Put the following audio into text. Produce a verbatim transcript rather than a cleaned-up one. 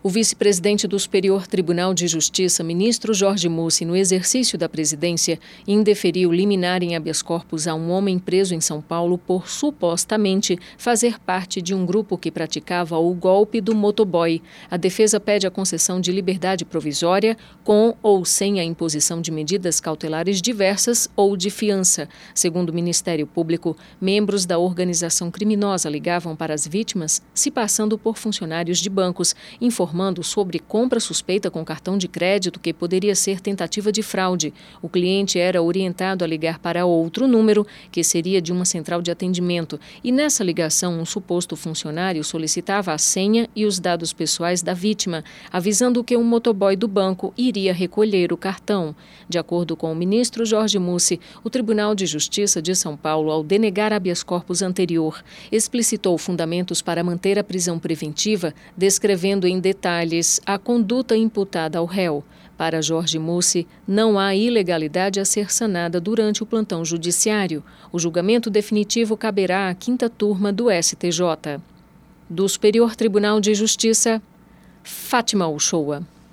O vice-presidente do Superior Tribunal de Justiça, ministro Jorge Mussi, no exercício da presidência, indeferiu liminar em habeas corpus a um homem preso em São Paulo por, supostamente, fazer parte de um grupo que praticava o golpe do motoboy. A defesa pede a concessão de liberdade provisória, com ou sem a imposição de medidas cautelares diversas ou de fiança. Segundo o Ministério Público, membros da organização criminosa ligavam para as vítimas, se passando por funcionários de bancos, informando sobre compra suspeita com cartão de crédito que poderia ser tentativa de fraude. O cliente era orientado a ligar para outro número, que seria de uma central de atendimento, e nessa ligação um suposto funcionário solicitava a senha e os dados pessoais da vítima, avisando que um motoboy do banco iria recolher o cartão. De acordo com o ministro Jorge Mussi, o Tribunal de Justiça de São Paulo, ao denegar habeas corpus anterior, explicitou fundamentos para manter a prisão preventiva, descrevendo em detalhes a conduta imputada ao réu. Para Jorge Mussi, não há ilegalidade a ser sanada durante o plantão judiciário. O julgamento definitivo caberá à quinta turma do S T J. Do Superior Tribunal de Justiça, Fátima Uchoa.